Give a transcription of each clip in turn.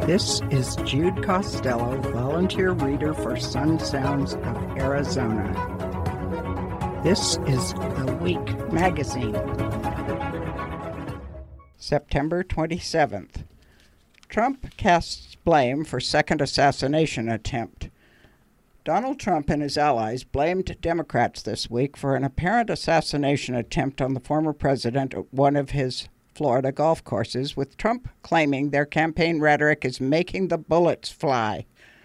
This is Jude Costello, volunteer reader for Sun Sounds of Arizona. This is The Week magazine. September 27th. Trump casts blame for second assassination attempt. Donald Trump and his allies blamed Democrats this week for an apparent assassination attempt on the former president at one of his Florida golf courses, with Trump claiming their campaign rhetoric is making the bullets fly.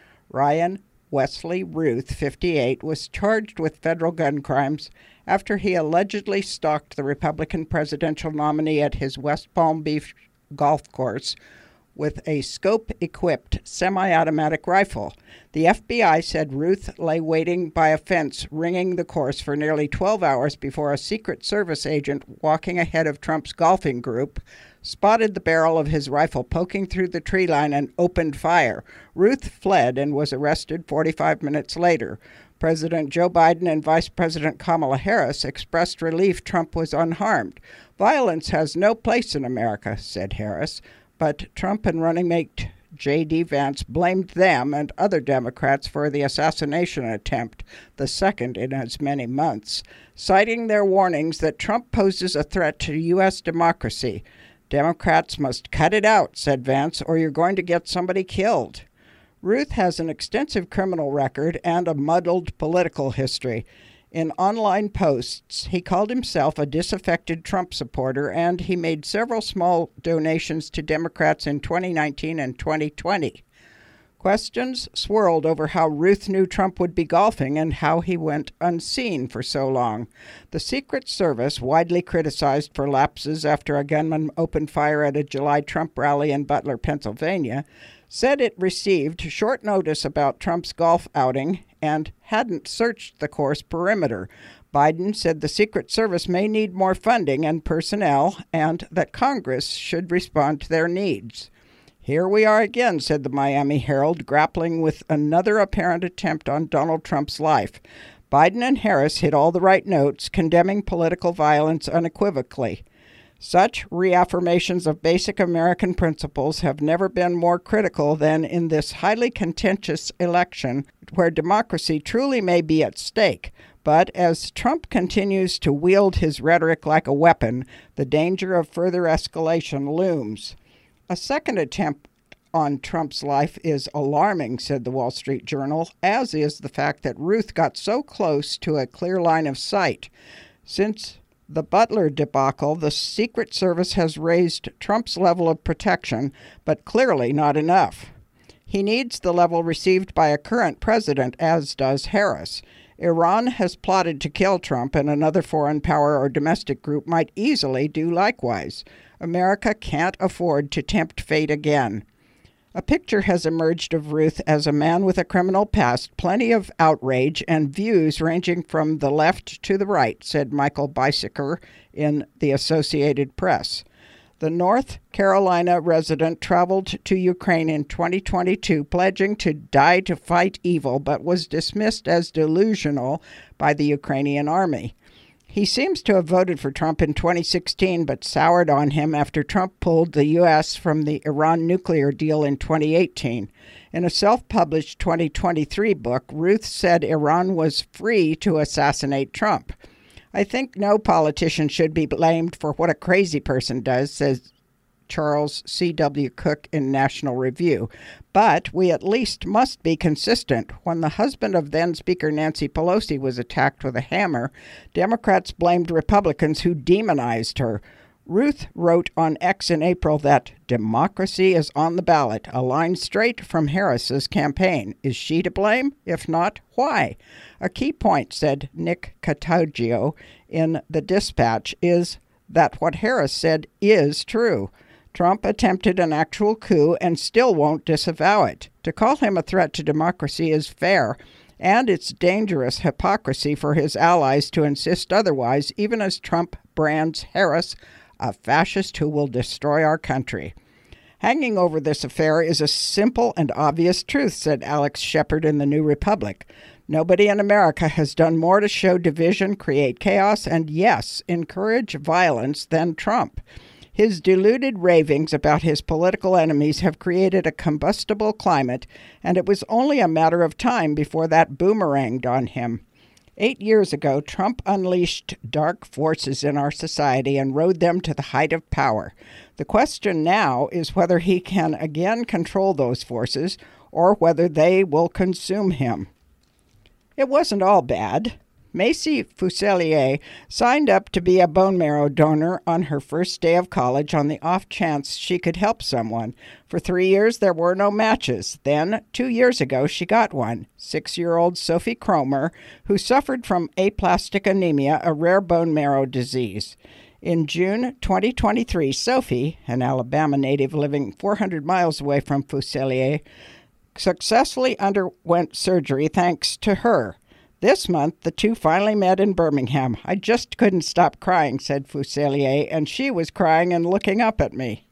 Ryan Wesley Ruth, 58, was charged with federal gun crimes after he allegedly stalked the Republican presidential nominee at his West Palm Beach golf course with a scope-equipped semi-automatic rifle. The FBI said Ruth lay waiting by a fence ringing the course for nearly 12 hours before a Secret Service agent walking ahead of Trump's golfing group spotted the barrel of his rifle poking through the tree line and opened fire. Ruth fled and was arrested 45 minutes later. President Joe Biden and Vice President Kamala Harris expressed relief Trump was unharmed. "Violence has no place in America," said Harris. But Trump and running mate J.D. Vance blamed them and other Democrats for the assassination attempt, the second in as many months, citing their warnings that Trump poses a threat to U.S. democracy. "Democrats must cut it out," said Vance, "or you're going to get somebody killed." Ruth has an extensive criminal record and a muddled political history. In online posts, he called himself a disaffected Trump supporter, and he made several small donations to Democrats in 2019 and 2020. Questions swirled over how Ruth knew Trump would be golfing and how he went unseen for so long. The Secret Service, widely criticized for lapses after a gunman opened fire at a July Trump rally in Butler, Pennsylvania, said it received short notice about Trump's golf outing and hadn't searched the course perimeter. Biden said the Secret Service may need more funding and personnel and that Congress should respond to their needs. "Here we are again," said the Miami Herald, grappling with another apparent attempt on Donald Trump's life. Biden and Harris hit all the right notes, condemning political violence unequivocally. Such reaffirmations of basic American principles have never been more critical than in this highly contentious election, where democracy truly may be at stake. But as Trump continues to wield his rhetoric like a weapon, the danger of further escalation looms. "A second attempt on Trump's life is alarming," said the Wall Street Journal, as is the fact that Ruth got so close to a clear line of sight. Since the Butler debacle, the Secret Service has raised Trump's level of protection, but clearly not enough. He needs the level received by a current president, as does Harris. Iran has plotted to kill Trump, and another foreign power or domestic group might easily do likewise. America can't afford to tempt fate again. A picture has emerged of Ruth as a man with a criminal past, plenty of outrage, and views ranging from the left to the right, said Michael Biesiker in the Associated Press. The North Carolina resident traveled to Ukraine in 2022, pledging to die to fight evil, but was dismissed as delusional by the Ukrainian army. He seems to have voted for Trump in 2016, but soured on him after Trump pulled the U.S. from the Iran nuclear deal in 2018. In a self-published 2023 book, Ruth said Iran was free to assassinate Trump. "I think no politician should be blamed for what a crazy person does," says Charles C.W. Cook in National Review. "But we at least must be consistent. When the husband of then Speaker Nancy Pelosi was attacked with a hammer, Democrats blamed Republicans who demonized her. Ruth wrote on X in April that democracy is on the ballot, a line straight from Harris's campaign. Is she to blame? If not, why? A key point," said Nick Cataggio in the Dispatch, "is that what Harris said is true. Trump attempted an actual coup and still won't disavow it. To call him a threat to democracy is fair, and it's dangerous hypocrisy for his allies to insist otherwise, even as Trump brands Harris a fascist who will destroy our country." "Hanging over this affair is a simple and obvious truth," said Alex Shepard in the New Republic. "Nobody in America has done more to show division, create chaos, and, yes, encourage violence than Trump. His deluded ravings about his political enemies have created a combustible climate, and it was only a matter of time before that boomeranged on him. 8 years ago, Trump unleashed dark forces in our society and rode them to the height of power. The question now is whether he can again control those forces or whether they will consume him. It wasn't all bad. Macy Fuselier signed up to be a bone marrow donor on her first day of college on the off chance she could help someone. For 3 years, there were no matches. Then, 2 years ago, she got one. 6-year-old Sophie Cromer, who suffered from aplastic anemia, a rare bone marrow disease. In June 2023, Sophie, an Alabama native living 400 miles away from Fuselier, successfully underwent surgery thanks to her. This month, the two finally met in Birmingham. I just couldn't stop crying, said Fuselier, and she was crying and looking up at me.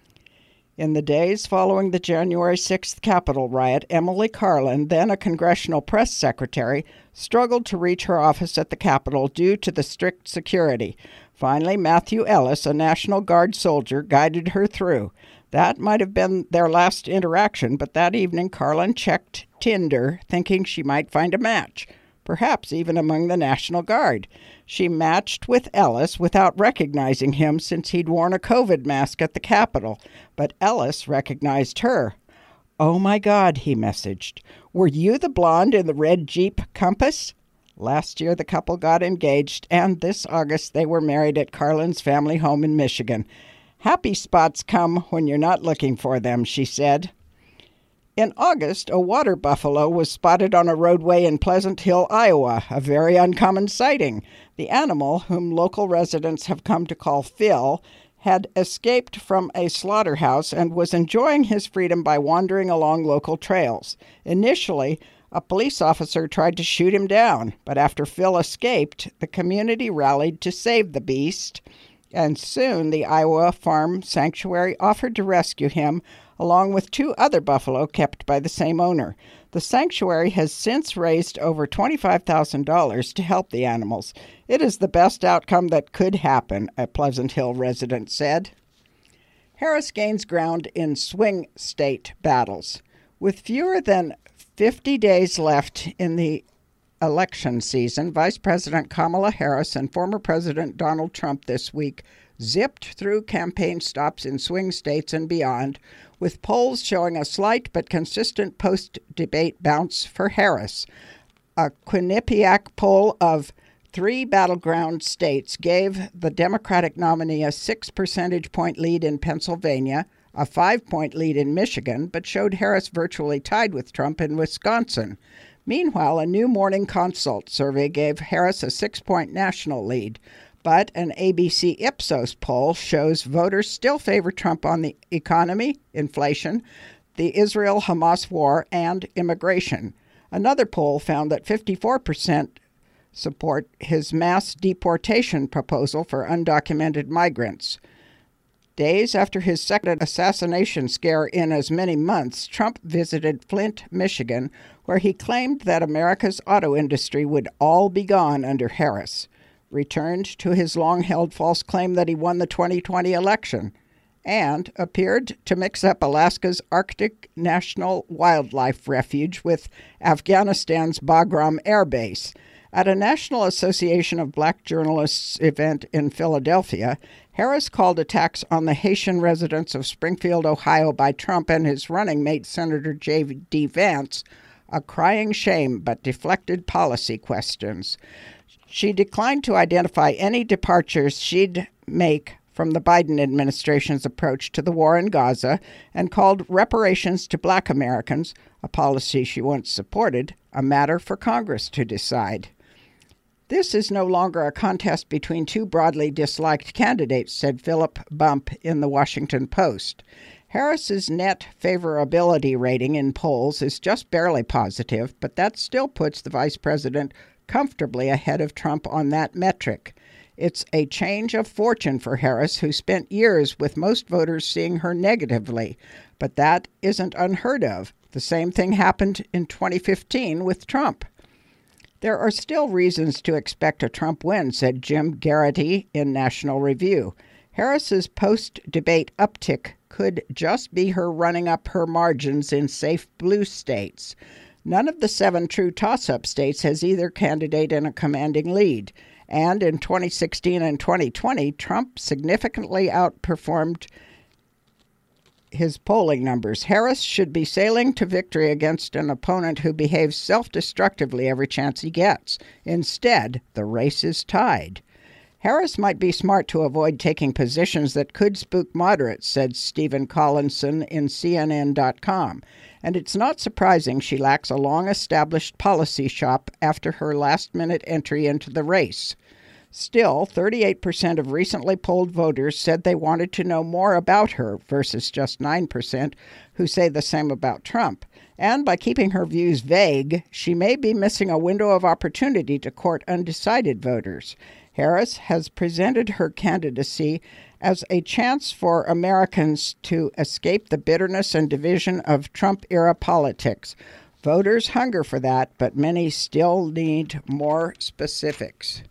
In the days following the January 6th Capitol riot, Emily Carlin, then a congressional press secretary, struggled to reach her office at the Capitol due to the strict security. Finally, Matthew Ellis, a National Guard soldier, guided her through. That might have been their last interaction, but that evening Carlin checked Tinder, thinking she might find a match, perhaps even among the National Guard. She matched with Ellis without recognizing him since he'd worn a COVID mask at the Capitol, but Ellis recognized her. "Oh my God," he messaged. "Were you the blonde in the red Jeep Compass?" Last year the couple got engaged, and this August they were married at Carlin's family home in Michigan. "Happy spots come when you're not looking for them," she said. In August, a water buffalo was spotted on a roadway in Pleasant Hill, Iowa, a very uncommon sighting. The animal, whom local residents have come to call Phil, had escaped from a slaughterhouse and was enjoying his freedom by wandering along local trails. Initially, a police officer tried to shoot him down, but after Phil escaped, the community rallied to save the beast, and soon the Iowa Farm Sanctuary offered to rescue him, along with 2 other buffalo kept by the same owner. The sanctuary has since raised over $25,000 to help the animals. It is the best outcome that could happen, a Pleasant Hill resident said. Harris gains ground in swing state battles. With fewer than 50 days left in the election season, Vice President Kamala Harris and former President Donald Trump this week zipped through campaign stops in swing states and beyond, with polls showing a slight but consistent post-debate bounce for Harris. A Quinnipiac poll of 3 battleground states gave the Democratic nominee a 6 percentage point lead in Pennsylvania, a 5-point lead in Michigan, but showed Harris virtually tied with Trump in Wisconsin. Meanwhile, a new Morning Consult survey gave Harris a 6-point national lead. But an ABC Ipsos poll shows voters still favor Trump on the economy, inflation, the Israel-Hamas war, and immigration. Another poll found that 54% support his mass deportation proposal for undocumented migrants. Days after his second assassination scare in as many months, Trump visited Flint, Michigan, where he claimed that America's auto industry would all be gone under Harris, returned to his long-held false claim that he won the 2020 election, and appeared to mix up Alaska's Arctic National Wildlife Refuge with Afghanistan's Bagram Air Base. At a National Association of Black Journalists event in Philadelphia, Harris called attacks on the Haitian residents of Springfield, Ohio by Trump and his running mate, Senator J.D. Vance, a crying shame but deflected policy questions. She declined to identify any departures she'd make from the Biden administration's approach to the war in Gaza and called reparations to Black Americans, a policy she once supported, a matter for Congress to decide. "This is no longer a contest between 2 broadly disliked candidates," said Philip Bump in the Washington Post. Harris's net favorability rating in polls is just barely positive, but that still puts the vice president comfortably ahead of Trump on that metric. It's a change of fortune for Harris, who spent years with most voters seeing her negatively, but that isn't unheard of. The same thing happened in 2015 with Trump. "There are still reasons to expect a Trump win," said Jim Garrity in National Review. Harris's post-debate uptick could just be her running up her margins in safe blue states. None of the 7 true toss-up states has either candidate in a commanding lead. And in 2016 and 2020, Trump significantly outperformed his polling numbers. Harris should be sailing to victory against an opponent who behaves self-destructively every chance he gets. Instead, the race is tied. Harris might be smart to avoid taking positions that could spook moderates, said Stephen Collinson in CNN.com. And it's not surprising she lacks a long-established policy shop after her last-minute entry into the race. Still, 38% of recently polled voters said they wanted to know more about her versus just 9% who say the same about Trump. And by keeping her views vague, she may be missing a window of opportunity to court undecided voters. Harris has presented her candidacy as a chance for Americans to escape the bitterness and division of Trump-era politics. Voters hunger for that, but many still need more specifics.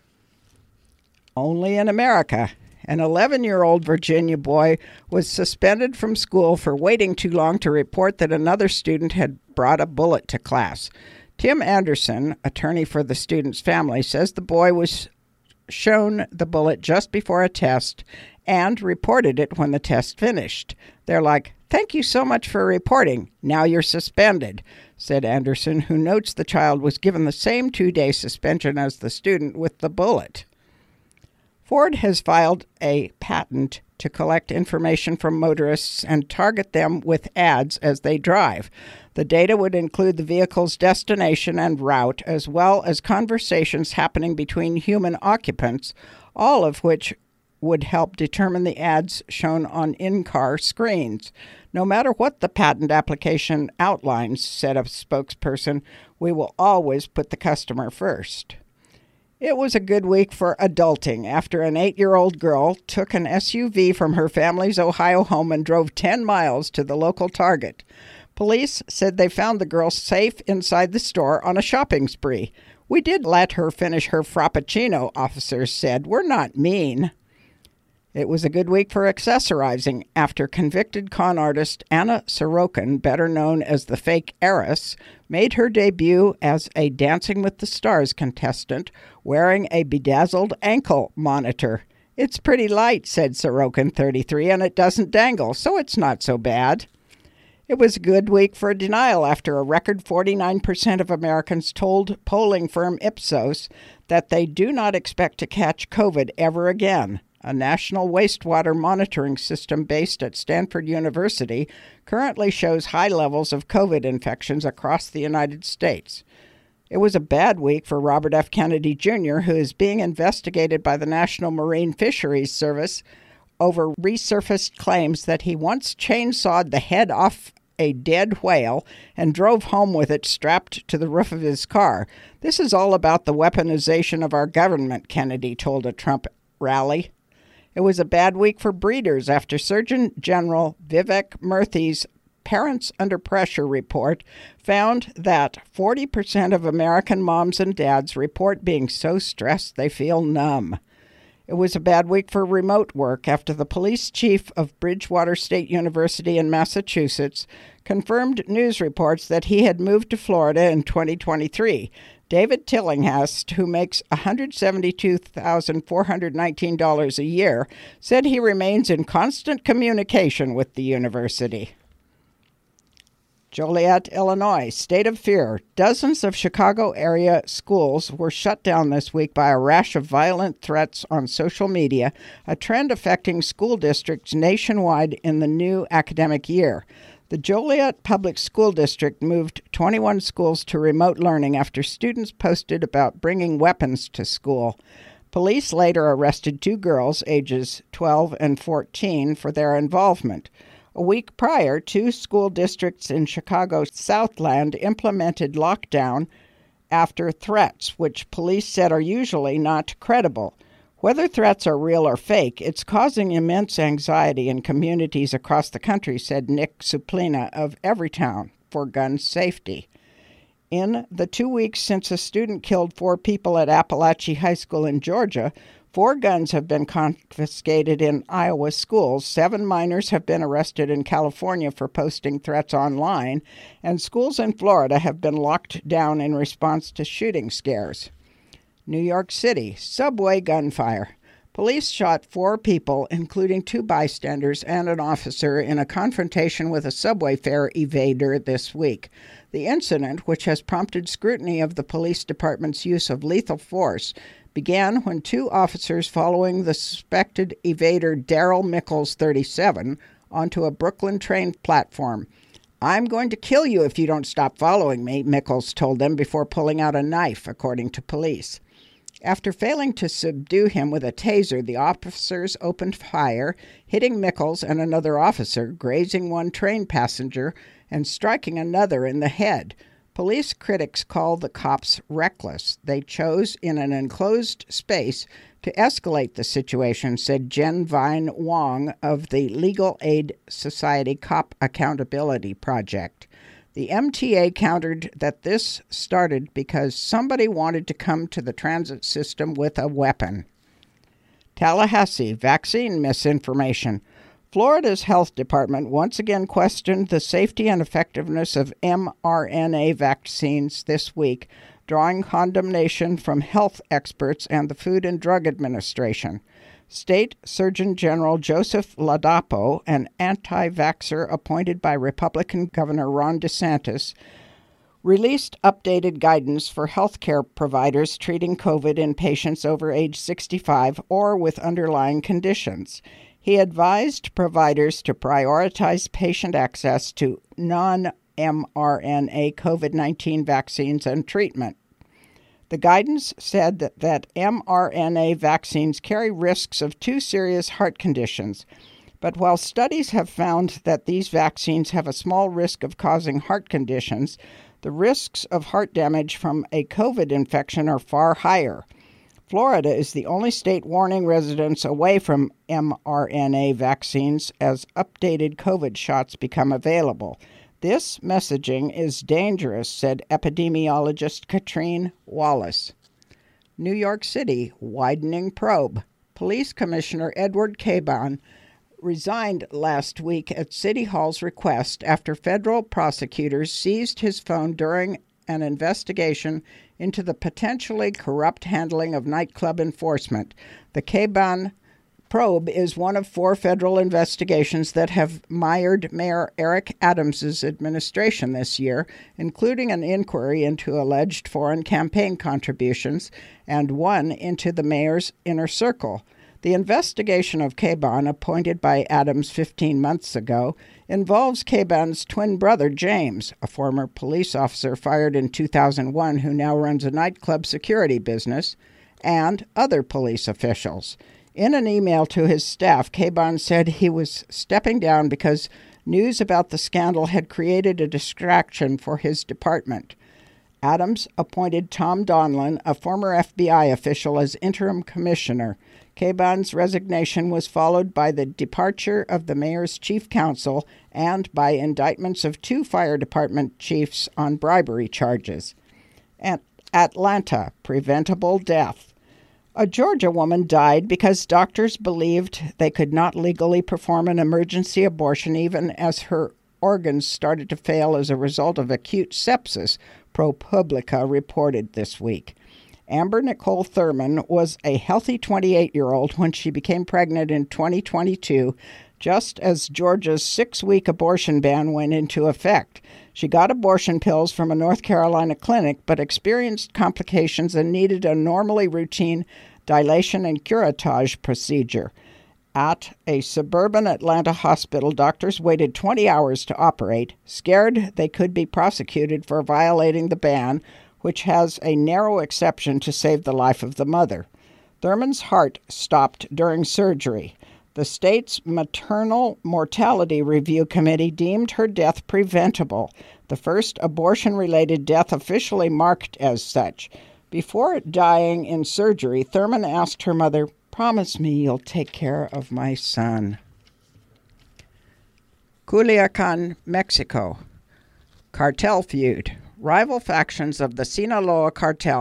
Only in America, an 11-year-old Virginia boy was suspended from school for waiting too long to report that another student had brought a bullet to class. Tim Anderson, attorney for the student's family, says the boy was shown the bullet just before a test and reported it when the test finished. They're like, "Thank you so much for reporting. Now you're suspended," said Anderson, who notes the child was given the same 2-day suspension as the student with the bullet. Ford has filed a patent to collect information from motorists and target them with ads as they drive. The data would include the vehicle's destination and route, as well as conversations happening between human occupants, all of which would help determine the ads shown on in-car screens. No matter what the patent application outlines, said a spokesperson, we will always put the customer first. It was a good week for adulting after an 8-year-old girl took an SUV from her family's Ohio home and drove 10 miles to the local Target. Police said they found the girl safe inside the store on a shopping spree. "We did let her finish her Frappuccino," officers said. "We're not mean." It was a good week for accessorizing after convicted con artist Anna Sorokin, better known as the fake heiress, made her debut as a Dancing with the Stars contestant wearing a bedazzled ankle monitor. "It's pretty light," said Sorokin, 33, "and it doesn't dangle, so it's not so bad." It was a good week for denial after a record 49% of Americans told polling firm Ipsos that they do not expect to catch COVID ever again. A national wastewater monitoring system based at Stanford University currently shows high levels of COVID infections across the United States. It was a bad week for Robert F. Kennedy Jr., who is being investigated by the National Marine Fisheries Service over resurfaced claims that he once chainsawed the head off a dead whale and drove home with it strapped to the roof of his car. "This is all about the weaponization of our government," Kennedy told a Trump rally. It was a bad week for breeders after Surgeon General Vivek Murthy's Parents Under Pressure report found that 40% of American moms and dads report being so stressed they feel numb. It was a bad week for remote work after the police chief of Bridgewater State University in Massachusetts confirmed news reports that he had moved to Florida in 2023. David Tillinghast, who makes $172,419 a year, said he remains in constant communication with the university. Joliet, Illinois, state of fear. Dozens of Chicago area schools were shut down this week by a rash of violent threats on social media, a trend affecting school districts nationwide in the new academic year. The Joliet Public School District moved 21 schools to remote learning after students posted about bringing weapons to school. Police later arrested 2 girls, ages 12 and 14, for their involvement. A week prior, 2 school districts in Chicago's Southland implemented lockdown after threats, which police said are usually not credible. Whether threats are real or fake, it's causing immense anxiety in communities across the country, said Nick Suplina of Everytown for Gun Safety. In the 2 weeks since a student killed 4 people at Appalachia High School in Georgia, 4 guns have been confiscated in Iowa schools. 7 minors have been arrested in California for posting threats online. And schools in Florida have been locked down in response to shooting scares. New York City, subway gunfire. Police shot 4 people, including 2 bystanders and an officer, in a confrontation with a subway fare evader this week. The incident, which has prompted scrutiny of the police department's use of lethal force, began when 2 officers following the suspected evader Daryl Mickles, 37, onto a Brooklyn train platform. "I'm going to kill you if you don't stop following me," Mickles told them before pulling out a knife, according to police. After failing to subdue him with a taser, the officers opened fire, hitting Mickles and another officer, grazing 1 train passenger and striking another in the head. Police critics call the cops reckless. They chose in an enclosed space to escalate the situation, said Jen Vine Wong of the Legal Aid Society Cop Accountability Project. The MTA countered that this started because somebody wanted to come to the transit system with a weapon. Tallahassee, vaccine misinformation. Florida's health department once again questioned the safety and effectiveness of mRNA vaccines this week, drawing condemnation from health experts and the Food and Drug Administration. State Surgeon General Joseph Ladapo, an anti-vaxxer appointed by Republican Governor Ron DeSantis, released updated guidance for healthcare providers treating COVID in patients over age 65 or with underlying conditions. He advised providers to prioritize patient access to non-mRNA COVID-19 vaccines and treatment. The guidance said that mRNA vaccines carry risks of 2 serious heart conditions. But while studies have found that these vaccines have a small risk of causing heart conditions, the risks of heart damage from a COVID infection are far higher. Florida is the only state warning residents away from mRNA vaccines as updated COVID shots become available. This messaging is dangerous, said epidemiologist Katrine Wallace. New York City, widening probe. Police Commissioner Edward Caban resigned last week at City Hall's request after federal prosecutors seized his phone during an investigation into the potentially corrupt handling of nightclub enforcement. The Caban probe is one of 4 federal investigations that have mired Mayor Eric Adams' administration this year, including an inquiry into alleged foreign campaign contributions and one into the mayor's inner circle. The investigation of Caban, appointed by Adams 15 months ago, involves Caban's twin brother, James, a former police officer fired in 2001 who now runs a nightclub security business, and other police officials. In an email to his staff, Caban said he was stepping down because news about the scandal had created a distraction for his department. Adams appointed Tom Donlan, a former FBI official, as interim commissioner. Caban's resignation was followed by the departure of the mayor's chief counsel and by indictments of 2 fire department chiefs on bribery charges. At Atlanta, preventable death. A Georgia woman died because doctors believed they could not legally perform an emergency abortion even as her organs started to fail as a result of acute sepsis, ProPublica reported this week. Amber Nicole Thurman was a healthy 28-year-old when she became pregnant in 2022, just as Georgia's 6-week abortion ban went into effect. She got abortion pills from a North Carolina clinic, but experienced complications and needed a normally routine dilation and curettage procedure. At a suburban Atlanta hospital, doctors waited 20 hours to operate, scared they could be prosecuted for violating the ban, which has a narrow exception to save the life of the mother. Thurman's heart stopped during surgery. The state's Maternal Mortality Review Committee deemed her death preventable, the first abortion-related death officially marked as such. Before dying in surgery, Thurman asked her mother, "Promise me you'll take care of my son." Culiacan, Mexico. Cartel feud. Rival factions of the Sinaloa cartel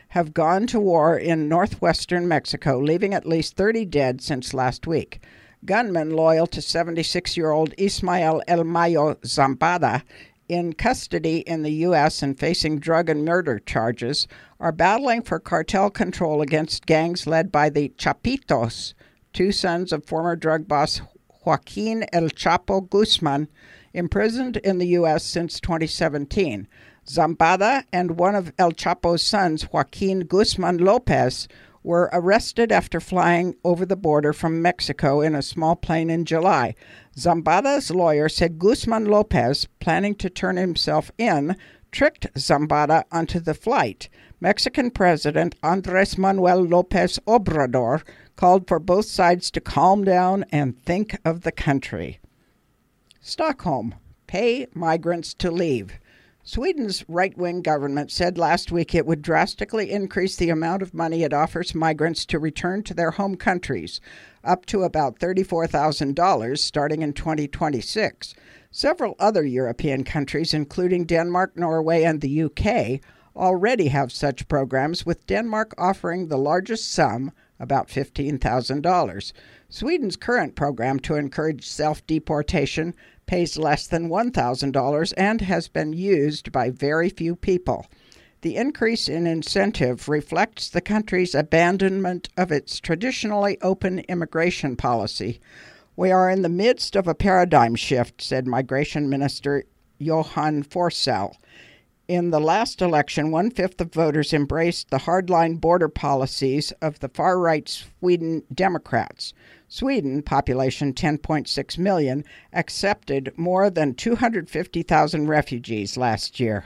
have gone to war in northwestern Mexico, leaving at least 30 dead since last week. Gunmen loyal to 76-year-old Ismael El Mayo Zambada, in custody in the U.S. and facing drug and murder charges, are battling for cartel control against gangs led by the Chapitos, two sons of former drug boss Joaquin El Chapo Guzman, imprisoned in the U.S. since 2017. Zambada and one of El Chapo's sons, Joaquin Guzman Lopez, were arrested after flying over the border from Mexico in a small plane in July. Zambada's lawyer said Guzman Lopez, planning to turn himself in, tricked Zambada onto the flight. Mexican President Andrés Manuel López Obrador called for both sides to calm down and think of the country. Stockholm. Pay migrants to leave. Sweden's right-wing government said last week it would drastically increase the amount of money it offers migrants to return to their home countries, up to about $34,000 starting in 2026. Several other European countries, including Denmark, Norway, and the UK, already have such programs, with Denmark offering the largest sum, about $15,000. Sweden's current program to encourage self-deportation pays less than $1,000 and has been used by very few people. The increase in incentive reflects the country's abandonment of its traditionally open immigration policy. We are in the midst of a paradigm shift, said Migration Minister Johan Forsell. In the last election, 1/5 of voters embraced the hardline border policies of the far-right Sweden Democrats. Sweden, population 10.6 million, accepted more than 250,000 refugees last year.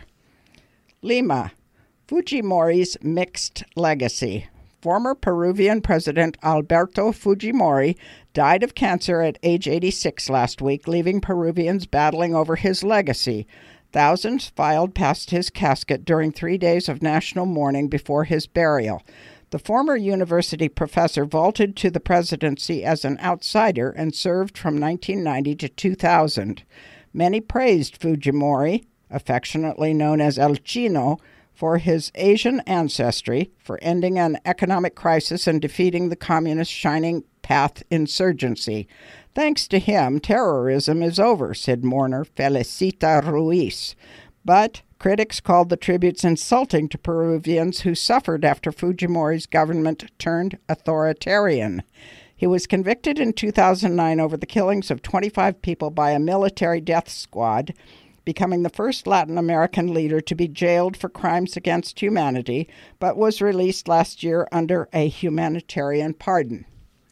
Lima. Fujimori's mixed legacy. Former Peruvian President Alberto Fujimori died of cancer at age 86 last week, leaving Peruvians battling over his legacy. Thousands filed past his casket during 3 days of national mourning before his burial. The former university professor vaulted to the presidency as an outsider and served from 1990 to 2000. Many praised Fujimori, affectionately known as El Chino, for his Asian ancestry, for ending an economic crisis and defeating the communist Shining Path insurgency. Thanks to him, terrorism is over, said mourner Felicita Ruiz. But critics called the tributes insulting to Peruvians who suffered after Fujimori's government turned authoritarian. He was convicted in 2009 over the killings of 25 people by a military death squad, becoming the first Latin American leader to be jailed for crimes against humanity, but was released last year under a humanitarian pardon.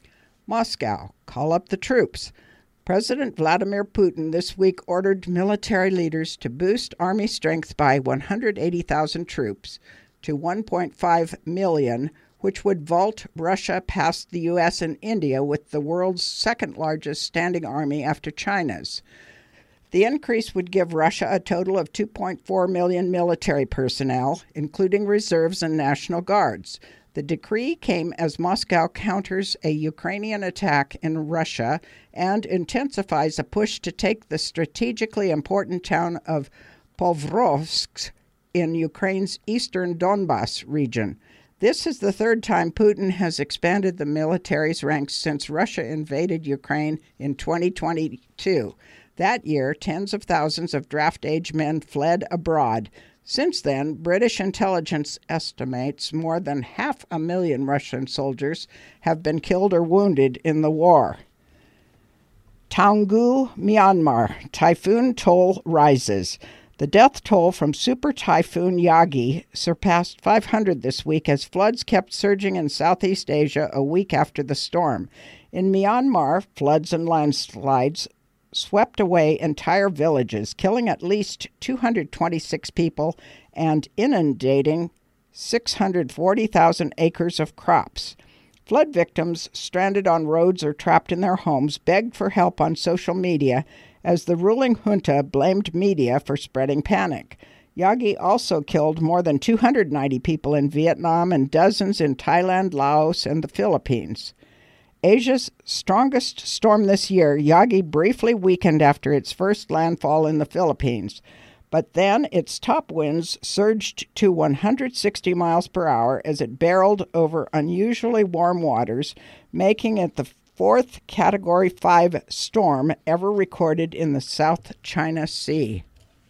Moscow, call up the troops. President Vladimir Putin this week ordered military leaders to boost army strength by 180,000 troops to 1.5 million, which would vault Russia past the U.S. and India with the world's second largest standing army after China's. The increase would give Russia a total of 2.4 million military personnel, including reserves and National Guards. The decree came as Moscow counters a Ukrainian attack in Russia and intensifies a push to take the strategically important town of Pokrovsk in Ukraine's eastern Donbas region. This is the third time Putin has expanded the military's ranks since Russia invaded Ukraine in 2022. That year, tens of thousands of draft-age men fled abroad. Since then, British intelligence estimates more than 500,000 Russian soldiers have been killed or wounded in the war. Taungoo, Myanmar. Typhoon toll rises. The death toll from Super Typhoon Yagi surpassed 500 this week as floods kept surging in Southeast Asia a week after the storm. In Myanmar, floods and landslides swept away entire villages, killing at least 226 people and inundating 640,000 acres of crops. Flood victims stranded on roads or trapped in their homes begged for help on social media as the ruling junta blamed media for spreading panic. Yagi also killed more than 290 people in Vietnam and dozens in Thailand, Laos, and the Philippines. Asia's strongest storm this year, Yagi briefly weakened after its first landfall in the Philippines. But then its top winds surged to 160 miles per hour as it barreled over unusually warm waters, making it the fourth Category 5 storm ever recorded in the South China Sea.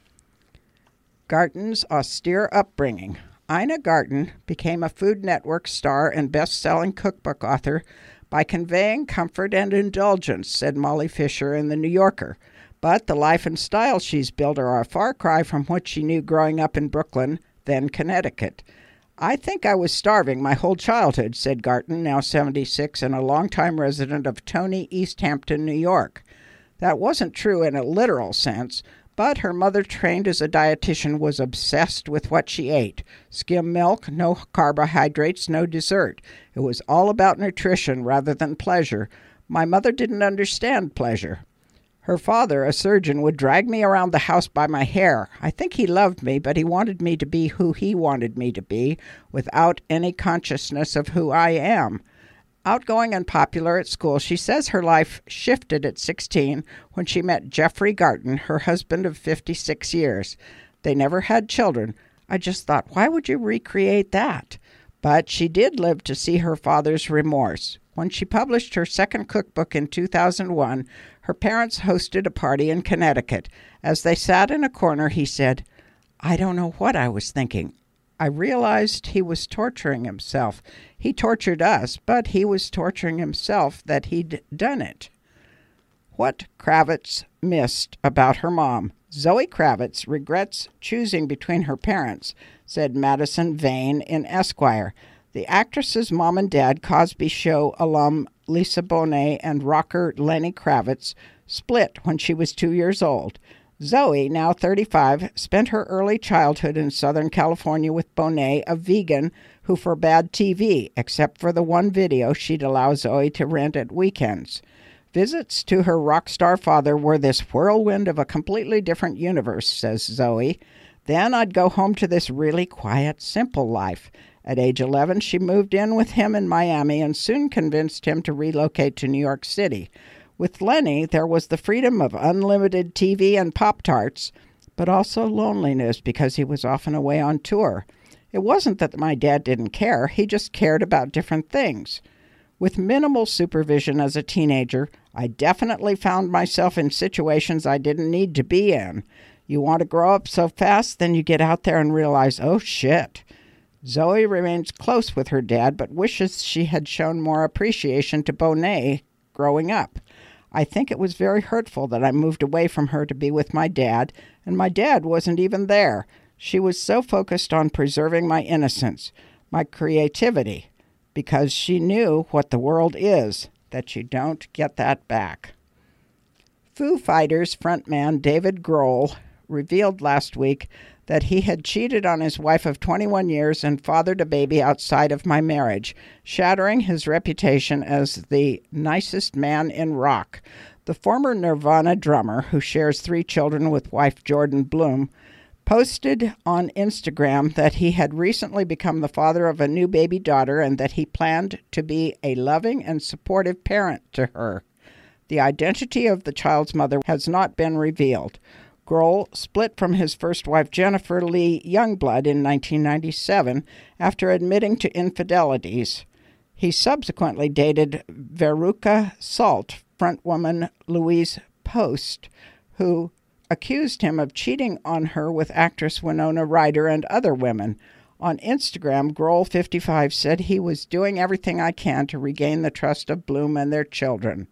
Garten's austere upbringing. Ina Garten became a Food Network star and best-selling cookbook author by conveying comfort and indulgence, said Molly Fisher in The New Yorker. But the life and style she's built are a far cry from what she knew growing up in Brooklyn, then Connecticut. I think I was starving my whole childhood, said Garten, now 76 and a longtime resident of Tony, East Hampton, New York. That wasn't true in a literal sense, but her mother, trained as a dietitian, was obsessed with what she ate. Skim milk, no carbohydrates, no dessert. It was all about nutrition rather than pleasure. My mother didn't understand pleasure. Her father, a surgeon, would drag me around the house by my hair. I think he loved me, but he wanted me to be who he wanted me to be, without any consciousness of who I am. Outgoing and popular at school, she says her life shifted at 16 when she met Jeffrey Garten, her husband of 56 years. They never had children. I just thought, why would you recreate that? But she did live to see her father's remorse. When she published her second cookbook in 2001, her parents hosted a party in Connecticut. As they sat in a corner, he said, "I don't know what I was thinking. I realized he was torturing himself. He tortured us, but he was torturing himself that he'd done it." What Kravitz missed about her mom. Zoe Kravitz regrets choosing between her parents, said Madison Vane in Esquire. The actress's mom and dad, Cosby Show alum Lisa Bonet and rocker Lenny Kravitz, split when she was 2 years old. Zoe, now 35, spent her early childhood in Southern California with Bonet, a vegan who forbade TV, except for the one video she'd allow Zoe to rent at weekends. Visits to her rock star father were this whirlwind of a completely different universe, says Zoe. Then I'd go home to this really quiet, simple life. At age 11, she moved in with him in Miami and soon convinced him to relocate to New York City. With Lenny, there was the freedom of unlimited TV and Pop-Tarts, but also loneliness because he was often away on tour. It wasn't that my dad didn't care, he just cared about different things. With minimal supervision as a teenager, I definitely found myself in situations I didn't need to be in. You want to grow up so fast, then you get out there and realize, oh shit. Zoe remains close with her dad, but wishes she had shown more appreciation to Bonet growing up. I think it was very hurtful that I moved away from her to be with my dad, and my dad wasn't even there. She was so focused on preserving my innocence, my creativity, because she knew what the world is, that you don't get that back. Foo Fighters frontman David Grohl revealed last week that he had cheated on his wife of 21 years and fathered a baby outside of my marriage, shattering his reputation as the nicest man in rock. The former Nirvana drummer, who shares 3 children with wife Jordan Bloom, posted on Instagram that he had recently become the father of a new baby daughter and that he planned to be a loving and supportive parent to her. The identity of the child's mother has not been revealed. Grohl split from his first wife Jennifer Lee Youngblood in 1997 after admitting to infidelities. He subsequently dated Veruca Salt frontwoman Louise Post, who accused him of cheating on her with actress Winona Ryder and other women. On Instagram, Grohl, 55, said he was doing everything I can to regain the trust of Bloom and their children.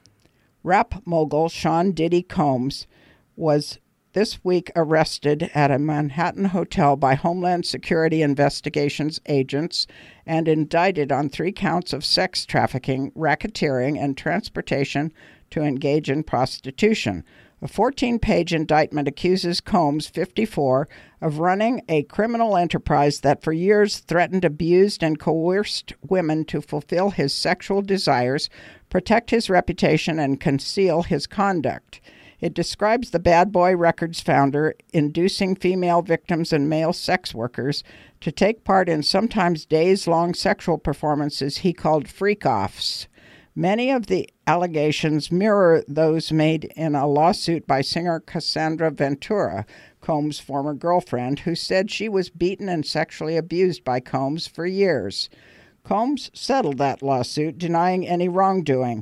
Rap mogul Sean Diddy Combs was this week arrested at a Manhattan hotel by Homeland Security Investigations agents and indicted on 3 counts of sex trafficking, racketeering, and transportation to engage in prostitution. A 14-page indictment accuses Combs, 54, of running a criminal enterprise that for years threatened, abused, and coerced women to fulfill his sexual desires, protect his reputation, and conceal his conduct. It describes the Bad Boy Records founder inducing female victims and male sex workers to take part in sometimes days-long sexual performances he called freak-offs. Many of the allegations mirror those made in a lawsuit by singer Cassandra Ventura. Combs' former girlfriend, who said she was beaten and sexually abused by Combs for years. Combs settled that lawsuit, denying any wrongdoing.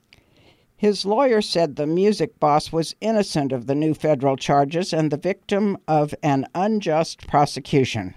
His lawyer said the music boss was innocent of the new federal charges and the victim of an unjust prosecution.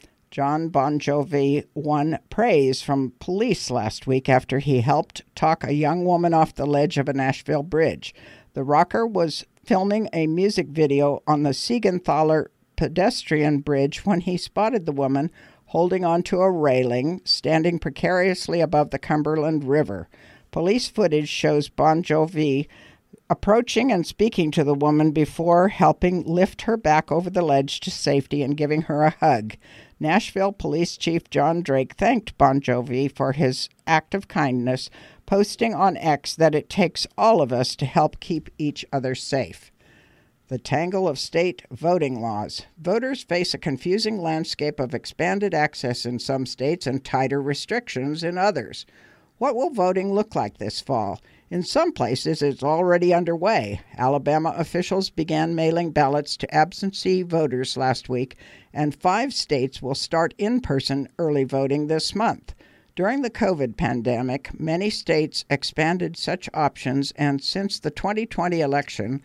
Jon Bon Jovi won praise from police last week after he helped talk a young woman off the ledge of a Nashville bridge. The rocker was filming a music video on the Siegenthaler pedestrian bridge when he spotted the woman holding onto a railing, standing precariously above the Cumberland River. Police footage shows Bon Jovi approaching and speaking to the woman before helping lift her back over the ledge to safety and giving her a hug. Nashville Police Chief John Drake thanked Bon Jovi for his act of kindness, posting on X that it takes all of us to help keep each other safe. The tangle of state voting laws. Voters face a confusing landscape of expanded access in some states and tighter restrictions in others. What will voting look like this fall? In some places, it's already underway. Alabama officials began mailing ballots to absentee voters last week, and 5 states will start in-person early voting this month. During the COVID pandemic, many states expanded such options, and since the 2020 election,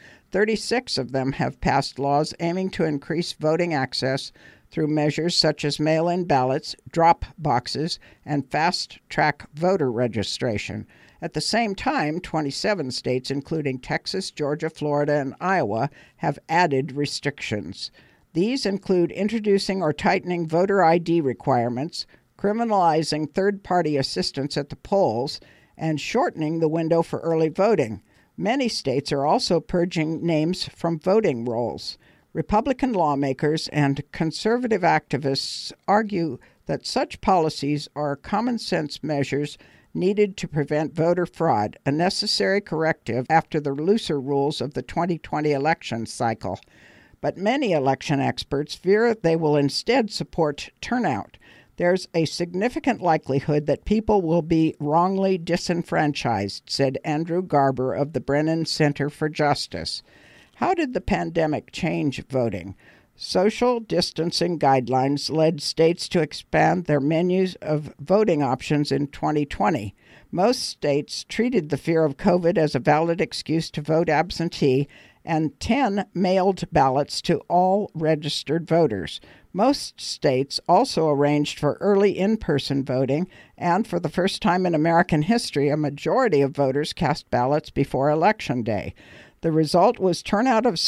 36 of them have passed laws aiming to increase voting access through measures such as mail-in ballots, drop boxes, and fast-track voter registration. At the same time, 27 states, including Texas, Georgia, Florida, and Iowa, have added restrictions. These include introducing or tightening voter ID requirements, criminalizing third-party assistance at the polls, and shortening the window for early voting. Many states are also purging names from voting rolls. Republican lawmakers and conservative activists argue that such policies are common-sense measures needed to prevent voter fraud, a necessary corrective after the looser rules of the 2020 election cycle. But many election experts fear they will instead support turnout. There's a significant likelihood that people will be wrongly disenfranchised, said Andrew Garber of the Brennan Center for Justice. How did the pandemic change voting? Social distancing guidelines led states to expand their menus of voting options in 2020. Most states treated the fear of COVID as a valid excuse to vote absentee, and 10 mailed ballots to all registered voters. Most states also arranged for early in-person voting, and for the first time in American history, a majority of voters cast ballots before Election Day. The result was turnout of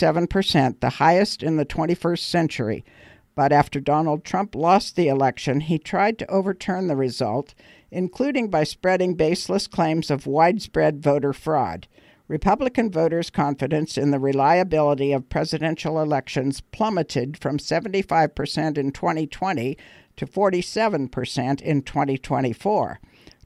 67%, the highest in the 21st century. But after Donald Trump lost the election, he tried to overturn the result, including by spreading baseless claims of widespread voter fraud. Republican voters' confidence in the reliability of presidential elections plummeted from 75% in 2020 to 47% in 2024.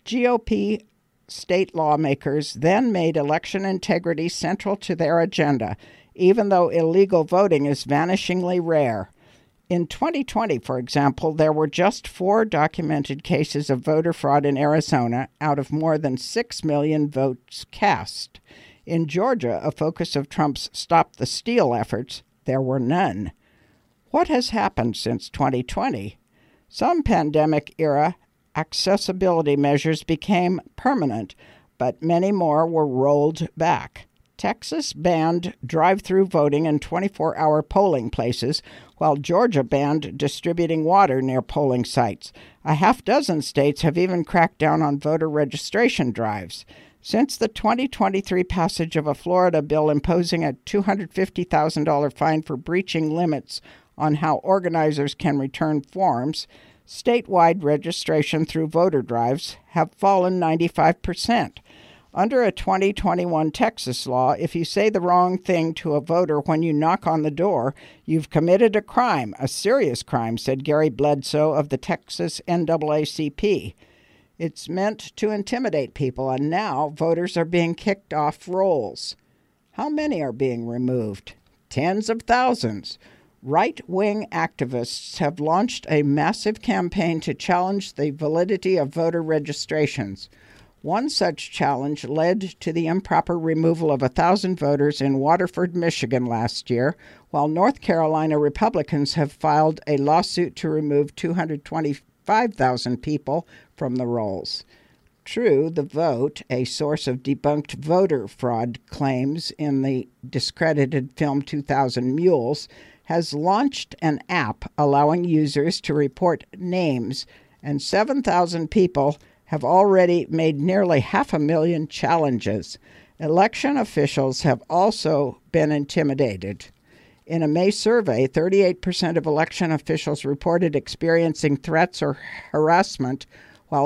GOP state lawmakers then made election integrity central to their agenda, even though illegal voting is vanishingly rare. In 2020, for example, there were just 4 documented cases of voter fraud in Arizona out of more than 6 million votes cast. In Georgia, a focus of Trump's Stop the Steal efforts, there were none. What has happened since 2020? Some pandemic-era accessibility measures became permanent, but many more were rolled back. Texas banned drive-through voting in 24-hour polling places, while Georgia banned distributing water near polling sites. A half-dozen states have even cracked down on voter registration drives. Since the 2023 passage of a Florida bill imposing a $250,000 fine for breaching limits on how organizers can return forms, statewide registration through voter drives have fallen 95%. Under a 2021 Texas law, if you say the wrong thing to a voter when you knock on the door, you've committed a crime, a serious crime, said Gary Bledsoe of the Texas NAACP. It's meant to intimidate people, and now voters are being kicked off rolls. How many are being removed? Tens of thousands. Right-wing activists have launched a massive campaign to challenge the validity of voter registrations. One such challenge led to the improper removal of 1,000 voters in Waterford, Michigan last year, while North Carolina Republicans have filed a lawsuit to remove 225,000 people from the rolls. True, The Vote, a source of debunked voter fraud claims in the discredited film 2000 Mules, has launched an app allowing users to report names, and 7,000 people have already made nearly 500,000 challenges. Election officials have also been intimidated. In a May survey, 38% of election officials reported experiencing threats or harassment, while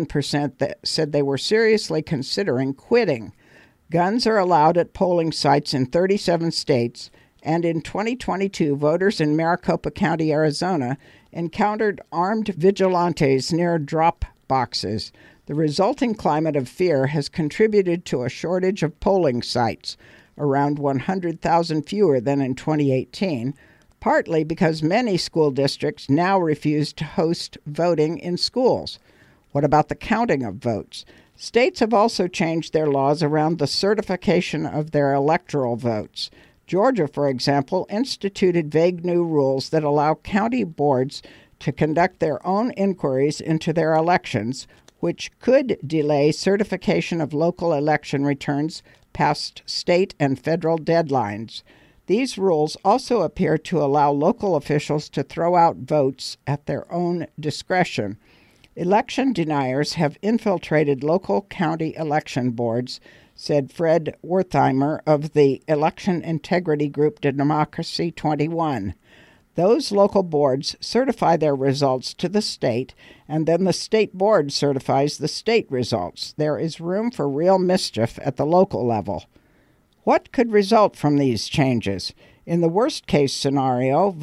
11% said they were seriously considering quitting. Guns are allowed at polling sites in 37 states, and in 2022, voters in Maricopa County, Arizona, encountered armed vigilantes near drop boxes. The resulting climate of fear has contributed to a shortage of polling sites, around 100,000 fewer than in 2018, partly because many school districts now refuse to host voting in schools. What about the counting of votes? States have also changed their laws around the certification of their electoral votes. Georgia, for example, instituted vague new rules that allow county boards to conduct their own inquiries into their elections, which could delay certification of local election returns past state and federal deadlines. These rules also appear to allow local officials to throw out votes at their own discretion. Election deniers have infiltrated local county election boards, said Fred Wertheimer of the election integrity group Democracy 21. Those local boards certify their results to the state, and then the state board certifies the state results. There is room for real mischief at the local level. What could result from these changes? In the worst-case scenario,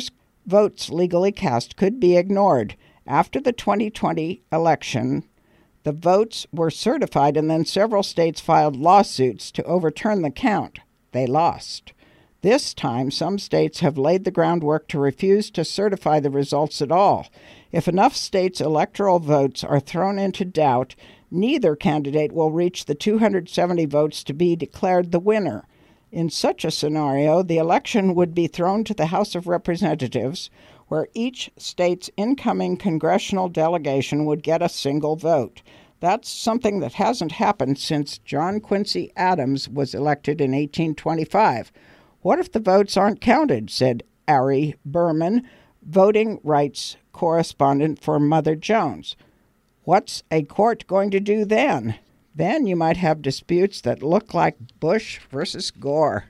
votes legally cast could be ignored. After the 2020 election, the votes were certified, and then several states filed lawsuits to overturn the count. They lost. This time, some states have laid the groundwork to refuse to certify the results at all. If enough states' electoral votes are thrown into doubt, neither candidate will reach the 270 votes to be declared the winner. In such a scenario, the election would be thrown to the House of Representatives, where each state's incoming congressional delegation would get a single vote. That's something that hasn't happened since John Quincy Adams was elected in 1825. What if the votes aren't counted, said Ari Berman, voting rights correspondent for Mother Jones. What's a court going to do then? Then you might have disputes that look like Bush versus Gore.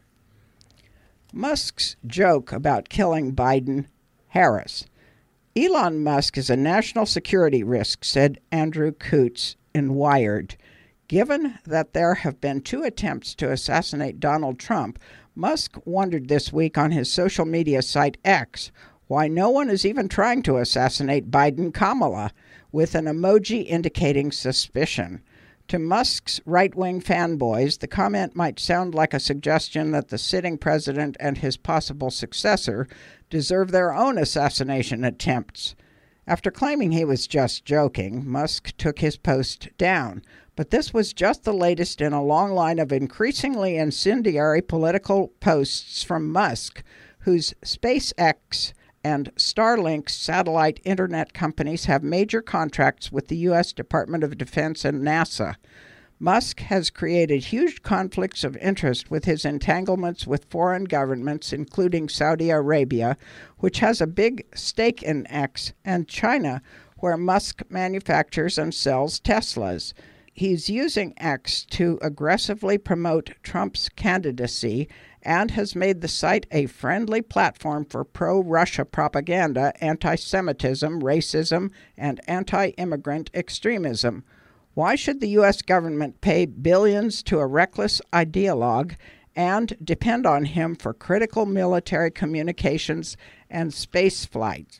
Musk's joke about killing Biden, Harris. Elon Musk is a national security risk, said Andrew Coots in Wired. Given that there have been 2 attempts to assassinate Donald Trump, Musk wondered this week on his social media site X why no one is even trying to assassinate Biden Kamala, with an emoji indicating suspicion. To Musk's right-wing fanboys, the comment might sound like a suggestion that the sitting president and his possible successor deserve their own assassination attempts. After claiming he was just joking, Musk took his post down. But this was just the latest in a long line of increasingly incendiary political posts from Musk, whose SpaceX and Starlink satellite internet companies have major contracts with the U.S. Department of Defense and NASA. Musk has created huge conflicts of interest with his entanglements with foreign governments, including Saudi Arabia, which has a big stake in X, and China, where Musk manufactures and sells Teslas. He's using X to aggressively promote Trump's candidacy and has made the site a friendly platform for pro-Russia propaganda, anti-Semitism, racism, and anti-immigrant extremism. Why should the U.S. government pay billions to a reckless ideologue and depend on him for critical military communications and space flight?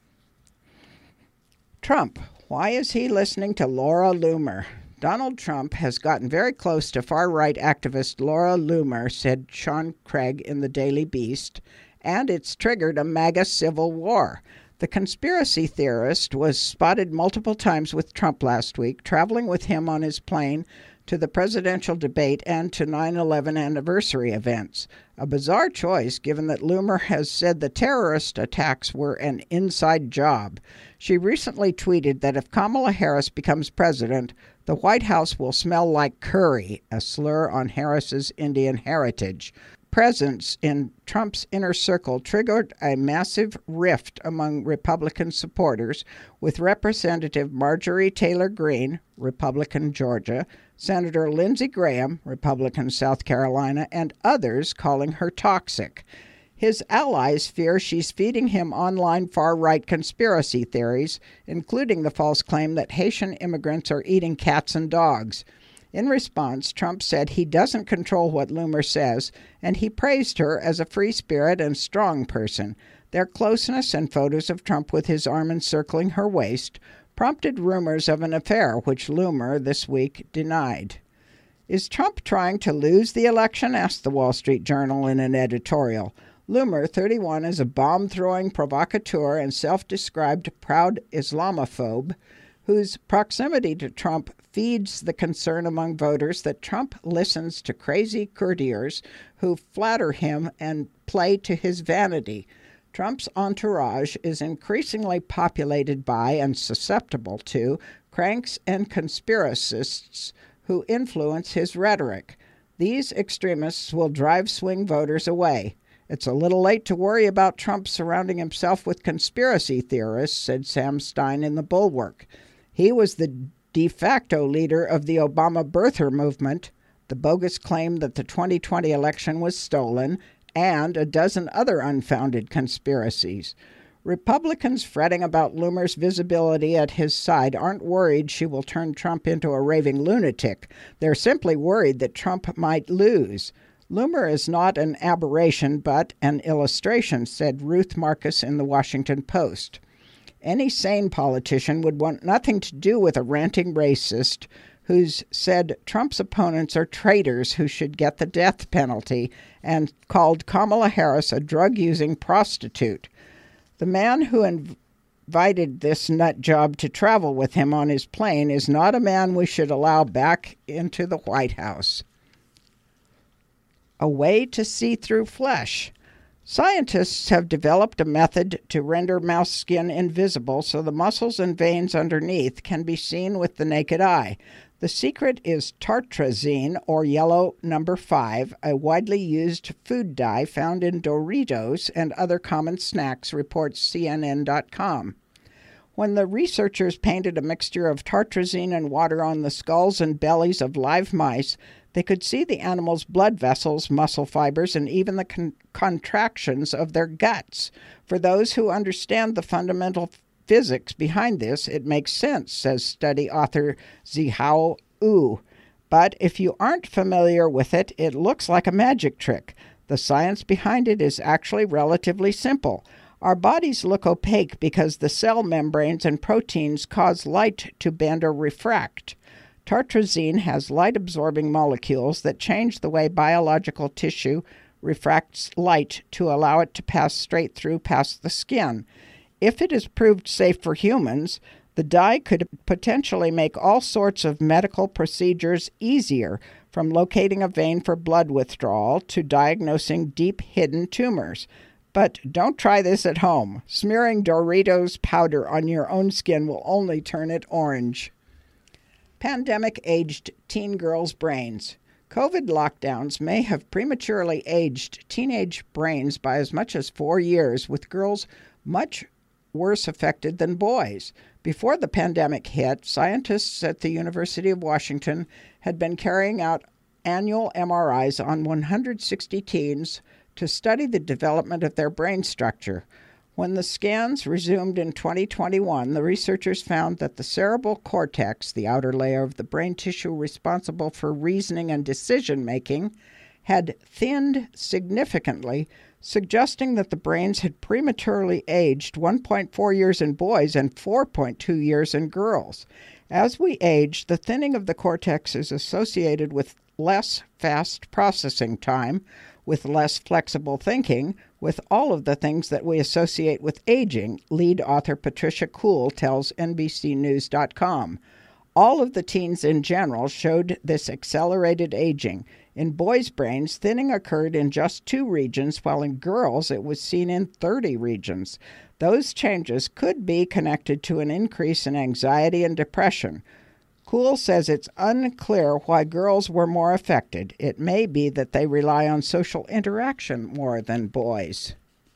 Trump. Why is he listening to Laura Loomer? Donald Trump has gotten very close to far-right activist Laura Loomer, said Sean Craig in the Daily Beast, and it's triggered a MAGA civil war. The conspiracy theorist was spotted multiple times with Trump last week, traveling with him on his plane to the presidential debate and to 9/11 anniversary events. A bizarre choice, given that Loomer has said the terrorist attacks were an inside job. She recently tweeted that if Kamala Harris becomes president, the White House will smell like curry, a slur on Harris's Indian heritage. Presence in Trump's inner circle triggered a massive rift among Republican supporters, with Representative Marjorie Taylor Greene, Republican Georgia, Senator Lindsey Graham, Republican South Carolina, and others calling her toxic. His allies fear she's feeding him online far-right conspiracy theories, including the false claim that Haitian immigrants are eating cats and dogs. In response, Trump said he doesn't control what Loomer says, and he praised her as a free spirit and strong person. Their closeness and photos of Trump with his arm encircling her waist prompted rumors of an affair, which Loomer this week denied. Is Trump trying to lose the election? Asked the Wall Street Journal in an editorial. Loomer, 31, is a bomb-throwing provocateur and self-described proud Islamophobe whose proximity to Trump feeds the concern among voters that Trump listens to crazy courtiers who flatter him and play to his vanity. Trump's entourage is increasingly populated by and susceptible to cranks and conspiracists who influence his rhetoric. These extremists will drive swing voters away. It's a little late to worry about Trump surrounding himself with conspiracy theorists, said Sam Stein in The Bulwark. He was the de facto leader of the Obama birther movement, the bogus claim that the 2020 election was stolen, and a dozen other unfounded conspiracies. Republicans fretting about Loomer's visibility at his side aren't worried she will turn Trump into a raving lunatic. They're simply worried that Trump might lose. Loomer is not an aberration, but an illustration, said Ruth Marcus in the Washington Post. Any sane politician would want nothing to do with a ranting racist who's said Trump's opponents are traitors who should get the death penalty and called Kamala Harris a drug-using prostitute. The man who invited this nut job to travel with him on his plane is not a man we should allow back into the White House. A way to see through flesh. Scientists have developed a method to render mouse skin invisible so the muscles and veins underneath can be seen with the naked eye. The secret is tartrazine, or yellow number 5, a widely used food dye found in Doritos and other common snacks, reports CNN.com. When the researchers painted a mixture of tartrazine and water on the skulls and bellies of live mice, they could see the animals' blood vessels, muscle fibers, and even the contractions of their guts. For those who understand the fundamental physics behind this, it makes sense, says study author Zihao Wu. But if you aren't familiar with it, it looks like a magic trick. The science behind it is actually relatively simple. Our bodies look opaque because the cell membranes and proteins cause light to bend or refract. Tartrazine has light-absorbing molecules that change the way biological tissue refracts light to allow it to pass straight through past the skin. If it is proved safe for humans, the dye could potentially make all sorts of medical procedures easier, from locating a vein for blood withdrawal to diagnosing deep hidden tumors. But don't try this at home. Smearing Doritos powder on your own skin will only turn it orange. Pandemic-aged teen girls' brains. COVID lockdowns may have prematurely aged teenage brains by as much as 4 years, with girls much worse affected than boys. Before the pandemic hit, scientists at the University of Washington had been carrying out annual MRIs on 160 teens to study the development of their brain structure. When the scans resumed in 2021, the researchers found that the cerebral cortex, the outer layer of the brain tissue responsible for reasoning and decision-making, had thinned significantly, suggesting that the brains had prematurely aged 1.4 years in boys and 4.2 years in girls. As we age, the thinning of the cortex is associated with less fast processing time, with less flexible thinking, with all of the things that we associate with aging, lead author Patricia Kuhl tells NBCnews.com. All of the teens in general showed this accelerated aging. In boys' brains, thinning occurred in just 2 regions, while in girls it was seen in 30 regions. Those changes could be connected to an increase in anxiety and depression. Kuhl says it's unclear why girls were more affected. It may be that they rely on social interaction more than boys.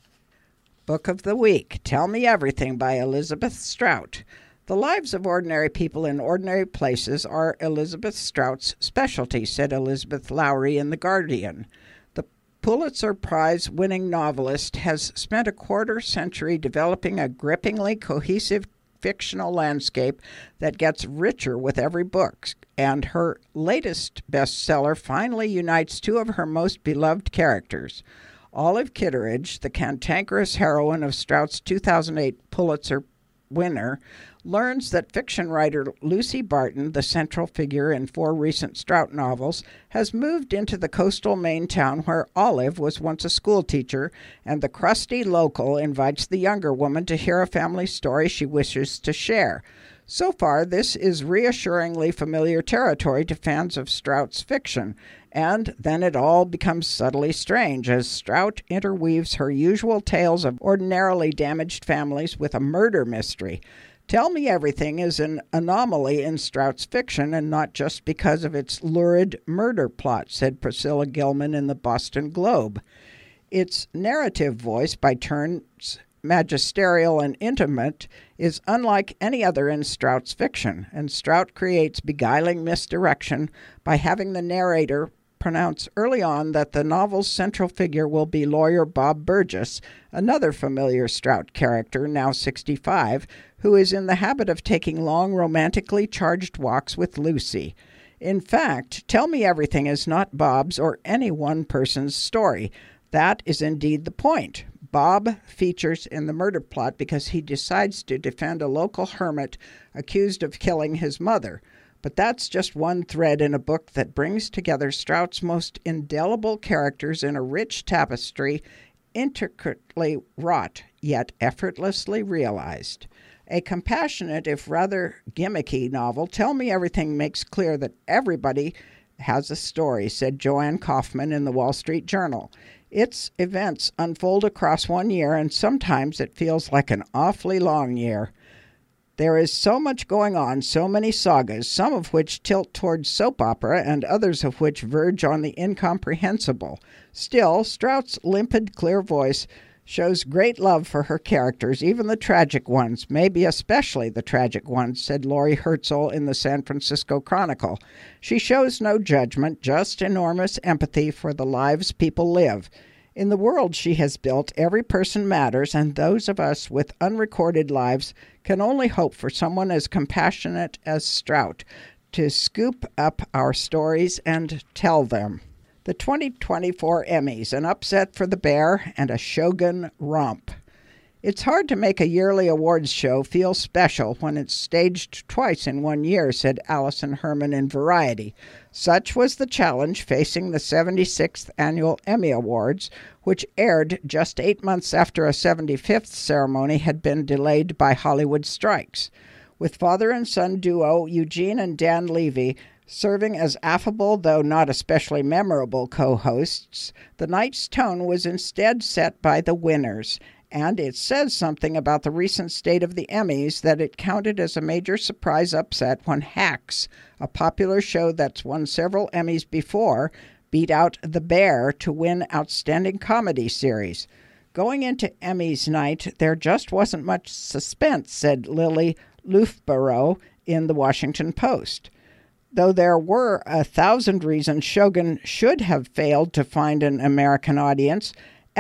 Book of the Week, Tell Me Everything by Elizabeth Strout. The lives of ordinary people in ordinary places are Elizabeth Strout's specialty, said Elizabeth Lowry in The Guardian. The Pulitzer Prize-winning novelist has spent a quarter-century developing a grippingly cohesive fictional landscape that gets richer with every book, and her latest bestseller finally unites 2 of her most beloved characters. Olive Kitteridge, the cantankerous heroine of Strout's 2008 Pulitzer winner, learns that fiction writer Lucy Barton, the central figure in 4 recent Strout novels, has moved into the coastal Maine town where Olive was once a schoolteacher, and the crusty local invites the younger woman to hear a family story she wishes to share. So far, this is reassuringly familiar territory to fans of Strout's fiction, and then it all becomes subtly strange as Strout interweaves her usual tales of ordinarily damaged families with a murder mystery. Tell Me Everything is an anomaly in Strout's fiction, and not just because of its lurid murder plot, said Priscilla Gilman in the Boston Globe. Its narrative voice, by turns magisterial and intimate, is unlike any other in Strout's fiction, and Strout creates beguiling misdirection by having the narrator pronounce early on that the novel's central figure will be lawyer Bob Burgess, another familiar Strout character, now 65, who is in the habit of taking long, romantically charged walks with Lucy. In fact, Tell Me Everything is not Bob's or any one person's story. That is indeed the point. Bob features in the murder plot because he decides to defend a local hermit accused of killing his mother. But that's just one thread in a book that brings together Strout's most indelible characters in a rich tapestry, intricately wrought, yet effortlessly realized. A compassionate, if rather gimmicky novel, Tell Me Everything makes clear that everybody has a story, said Joanne Kaufman in the Wall Street Journal. Its events unfold across 1 year, and sometimes it feels like an awfully long year. There is so much going on, so many sagas, some of which tilt towards soap opera and others of which verge on the incomprehensible. Still, Strout's limpid, clear voice shows great love for her characters, even the tragic ones, maybe especially the tragic ones, said Lori Herzl in the San Francisco Chronicle. She shows no judgment, just enormous empathy for the lives people live. In the world she has built, every person matters, and those of us with unrecorded lives can only hope for someone as compassionate as Strout to scoop up our stories and tell them. The 2024 Emmys, an upset for the Bear and a Shogun romp. It's hard to make a yearly awards show feel special when it's staged twice in 1 year, said Allison Herman in Variety. Such was the challenge facing the 76th Annual Emmy Awards, which aired just 8 months after a 75th ceremony had been delayed by Hollywood strikes. With father and son duo Eugene and Dan Levy serving as affable, though not especially memorable, co-hosts, the night's tone was instead set by the winners, and it says something about the recent state of the Emmys that it counted as a major surprise upset when Hacks, a popular show that's won several Emmys before, beat out The Bear to win Outstanding Comedy Series. Going into Emmys night, there just wasn't much suspense, said Lily Loughborough in The Washington Post. Though there were 1,000 reasons Shogun should have failed to find an American audience,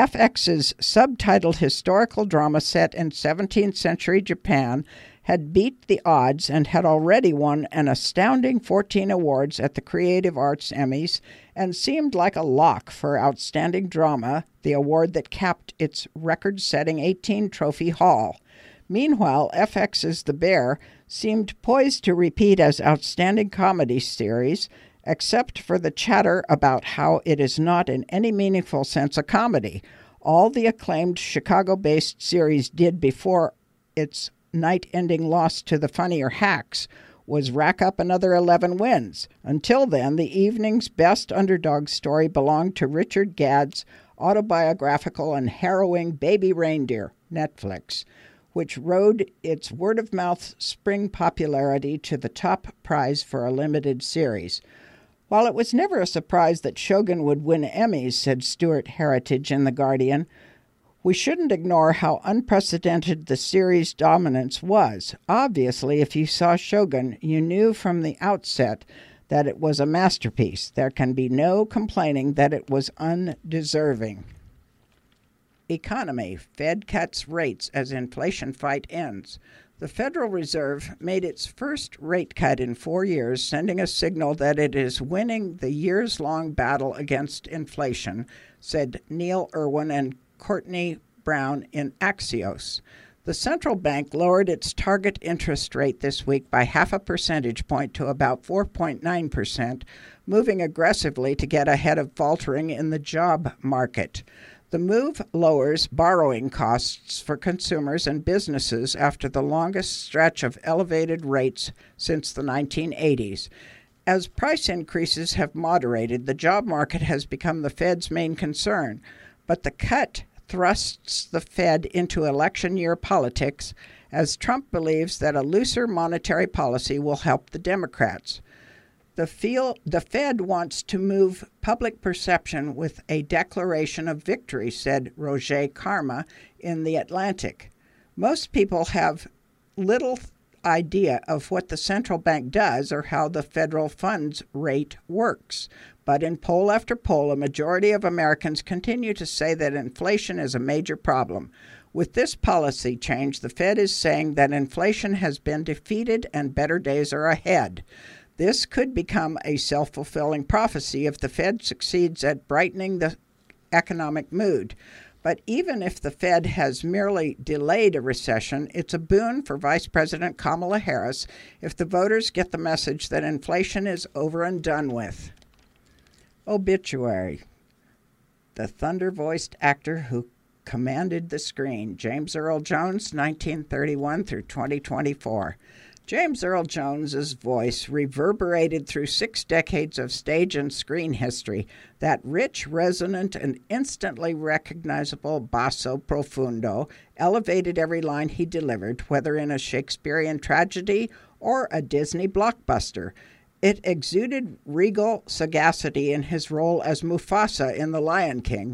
FX's subtitled historical drama set in 17th century Japan had beat the odds and had already won an astounding 14 awards at the Creative Arts Emmys and seemed like a lock for Outstanding Drama, the award that capped its record-setting 18-trophy haul. Meanwhile, FX's The Bear seemed poised to repeat as Outstanding Comedy Series, except for the chatter about how it is not in any meaningful sense a comedy. All the acclaimed Chicago-based series did before its night-ending loss to the funnier Hacks was rack up another 11 wins. Until then, the evening's best underdog story belonged to Richard Gadd's autobiographical and harrowing Baby Reindeer, Netflix, which rode its word-of-mouth spring popularity to the top prize for a limited series. While it was never a surprise that Shogun would win Emmys, said Stuart Heritage in The Guardian, we shouldn't ignore how unprecedented the series' dominance was. Obviously, if you saw Shogun, you knew from the outset that it was a masterpiece. There can be no complaining that it was undeserving. Economy. Fed cuts rates as inflation fight ends. The Federal Reserve made its first rate cut in 4 years, sending a signal that it is winning the years-long battle against inflation, said Neil Irwin and Courtney Brown in Axios. The central bank lowered its target interest rate this week by 0.5 percentage point to about 4.9%, moving aggressively to get ahead of faltering in the job market. The move lowers borrowing costs for consumers and businesses after the longest stretch of elevated rates since the 1980s. As price increases have moderated, the job market has become the Fed's main concern, but the cut thrusts the Fed into election year politics as Trump believes that a looser monetary policy will help the Democrats. The Fed wants to move public perception with a declaration of victory, said Roger Karma in The Atlantic. Most people have little idea of what the central bank does or how the federal funds rate works. But in poll after poll, a majority of Americans continue to say that inflation is a major problem. With this policy change, the Fed is saying that inflation has been defeated and better days are ahead. This could become a self-fulfilling prophecy if the Fed succeeds at brightening the economic mood. But even if the Fed has merely delayed a recession, it's a boon for Vice President Kamala Harris if the voters get the message that inflation is over and done with. Obituary. The thunder-voiced actor who commanded the screen, James Earl Jones, 1931 through 2024. James Earl Jones's voice reverberated through 6 decades of stage and screen history, that rich, resonant, and instantly recognizable basso profundo elevated every line he delivered, whether in a Shakespearean tragedy or a Disney blockbuster. It exuded regal sagacity in his role as Mufasa in The Lion King,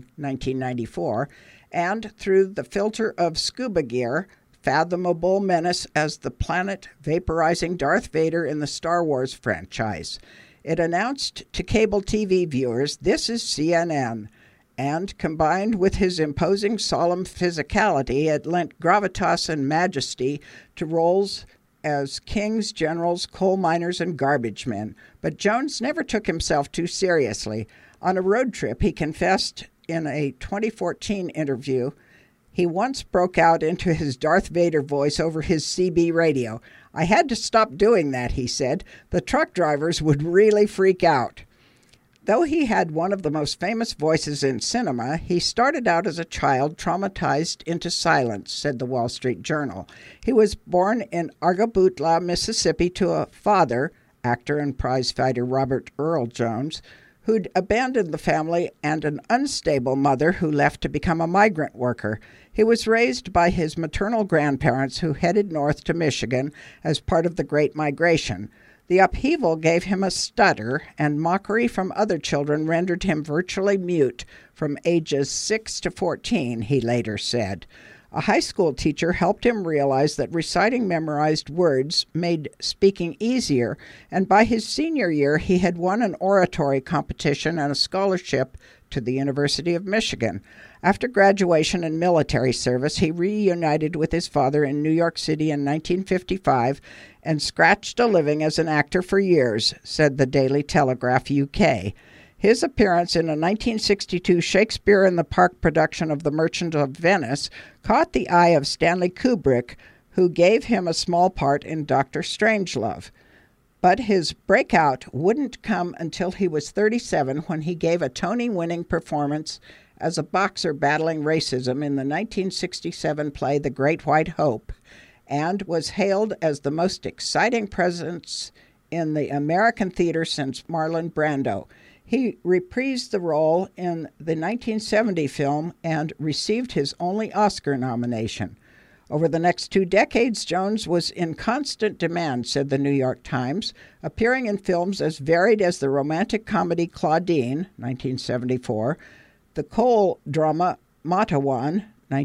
1994, and through the filter of scuba gear, fathomable menace as the planet-vaporizing Darth Vader in the Star Wars franchise. It announced to cable TV viewers, "This is CNN," and combined with his imposing solemn physicality, it lent gravitas and majesty to roles as kings, generals, coal miners, and garbage men. But Jones never took himself too seriously. On a road trip, he confessed in a 2014 interview he once broke out into his Darth Vader voice over his CB radio. "I had to stop doing that," he said. "The truck drivers would really freak out." Though he had one of the most famous voices in cinema, he started out as a child traumatized into silence, said the Wall Street Journal. He was born in Argabutla, Mississippi, to a father, actor and prizefighter Robert Earl Jones, who'd abandoned the family, and an unstable mother who left to become a migrant worker. He was raised by his maternal grandparents who headed north to Michigan as part of the Great Migration. The upheaval gave him a stutter, and mockery from other children rendered him virtually mute from ages 6 to 14, he later said. A high school teacher helped him realize that reciting memorized words made speaking easier, and by his senior year he had won an oratory competition and a scholarship to the University of Michigan. After graduation and military service, he reunited with his father in New York City in 1955 and scratched a living as an actor for years, said the Daily Telegraph UK. His appearance in a 1962 Shakespeare in the Park production of The Merchant of Venice caught the eye of Stanley Kubrick, who gave him a small part in Dr. Strangelove. But his breakout wouldn't come until he was 37, when he gave a Tony-winning performance as a boxer battling racism in the 1967 play The Great White Hope, and was hailed as the most exciting presence in the American theater since Marlon Brando. He reprised the role in the 1970 film and received his only Oscar nomination. Over the next 2 decades, Jones was in constant demand, said the New York Times, appearing in films as varied as the romantic comedy Claudine, 1974, the Cole drama Matawan,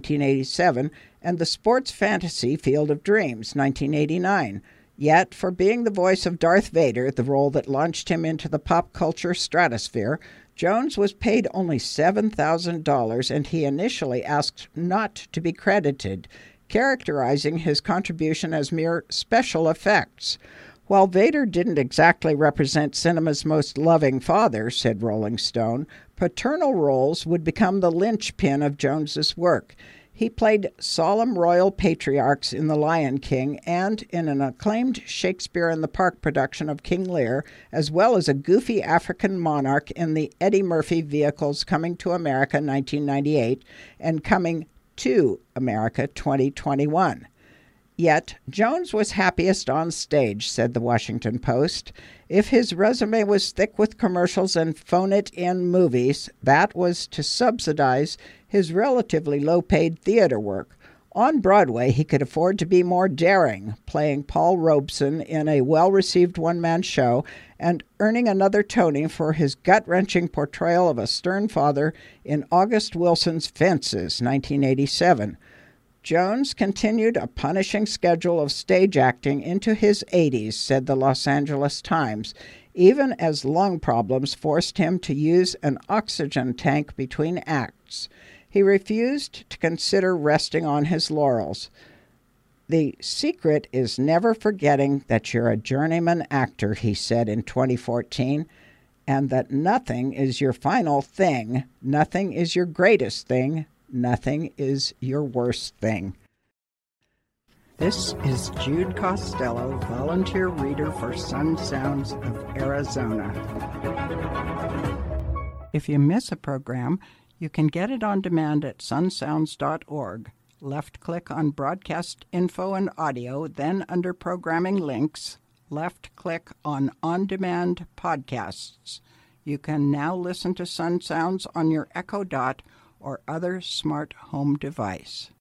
1987, and the sports fantasy Field of Dreams, 1989. Yet, for being the voice of Darth Vader, the role that launched him into the pop culture stratosphere, Jones was paid only $7,000, and he initially asked not to be credited, characterizing his contribution as mere special effects. While Vader didn't exactly represent cinema's most loving father, said Rolling Stone, paternal roles would become the linchpin of Jones's work. He played solemn royal patriarchs in The Lion King and in an acclaimed Shakespeare in the Park production of King Lear, as well as a goofy African monarch in the Eddie Murphy vehicles Coming to America 1998 and Coming to America 2021. Yet, Jones was happiest on stage, said the Washington Post. If his resume was thick with commercials and phone-it-in movies, that was to subsidize his relatively low-paid theater work. On Broadway, he could afford to be more daring, playing Paul Robeson in a well-received one-man show and earning another Tony for his gut-wrenching portrayal of a stern father in August Wilson's Fences, 1987. Jones continued a punishing schedule of stage acting into his 80s, said the Los Angeles Times, even as lung problems forced him to use an oxygen tank between acts. He refused to consider resting on his laurels. The secret is never forgetting that you're a journeyman actor, he said in 2014, and that nothing is your final thing, nothing is your greatest thing, nothing is your worst thing. This is Jude Costello, volunteer reader for Sun Sounds of Arizona. If you miss a program, you can get it on demand at sunsounds.org. Left-click on Broadcast Info and Audio, then under Programming Links, left-click on On-Demand Podcasts. You can now listen to Sun Sounds on your Echo Dot or other smart home device.